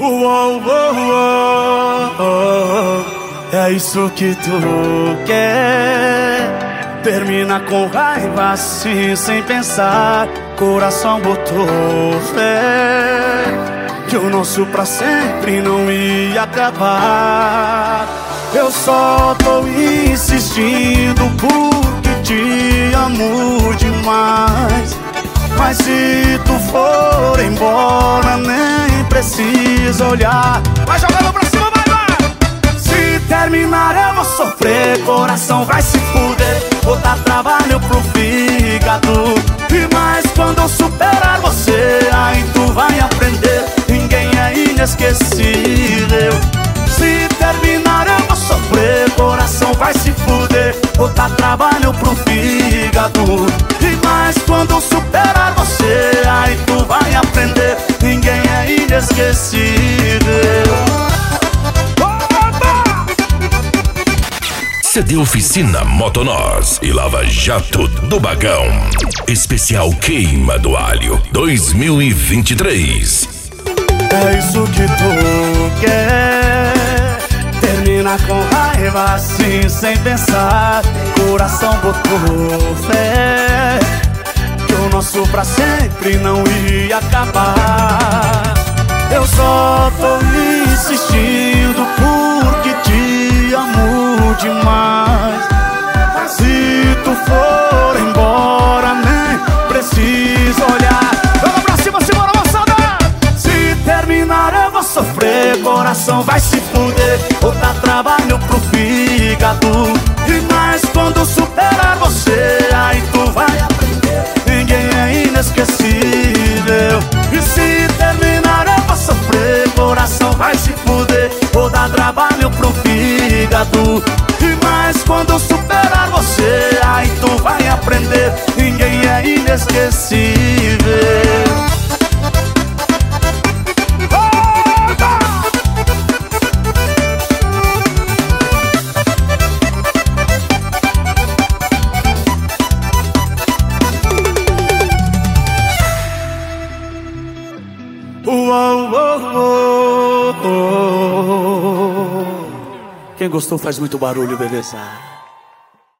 Uou, uou, uou, é isso que tu quer. Termina com raiva assim, sem pensar. Coração botou fé que o nosso pra sempre não ia acabar. Eu só tô insistindo porque te amo demais. Mas se tu for embora, nem precisa olhar. Vai jogando pra cima, vai, vai! Se terminar eu vou sofrer, coração vai se fuder. Vou dar trabalho pro fígado. E mais quando eu superar você, aí tu vai aprender. Ninguém é inesquecível. Se terminar eu vou sofrer, coração vai se fuder. Vou dar trabalho pro fígado. E mais quando eu superar você, aí tu vai aprender. Ninguém é inesquecível. CD Oficina Motonós e Lava Jato do Bagão. Especial Queima do Alho 2023. É isso que tu quer. Termina com raiva assim, sem pensar. Coração botou fé que o nosso pra sempre não ia acabar. Eu só tô insistindo porque te amo demais. Mas se tu for embora, nem precisa olhar. Vamos pra cima, segura a moçada! Se terminar eu vou sofrer, coração vai se fuder. Vou dar trabalho pro fígado. E mais quando superar você, aí tu vai aprender. Ninguém é inesquecível. E se terminar eu vou sofrer, coração vai se fuder. Vou dar trabalho pro fígado. E mais quando superar você, aí tu vai aprender. Ninguém é inesquecível. Uou, uou, uou, uou. Quem gostou faz muito barulho, beleza?